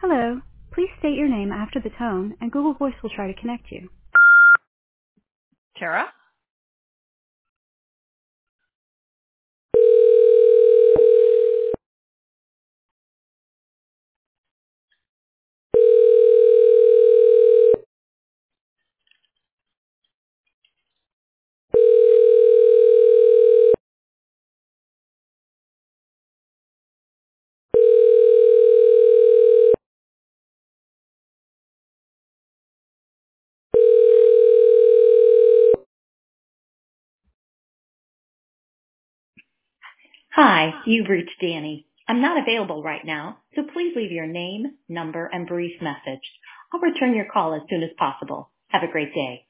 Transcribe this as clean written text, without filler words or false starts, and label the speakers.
Speaker 1: Hello. Please state your name after the tone, and Google Voice will try to connect you.
Speaker 2: Tara?
Speaker 3: Hi, you've reached Danny. I'm not available right now, so please leave your name, number, and brief message. I'll return your call as soon as possible. Have a great day.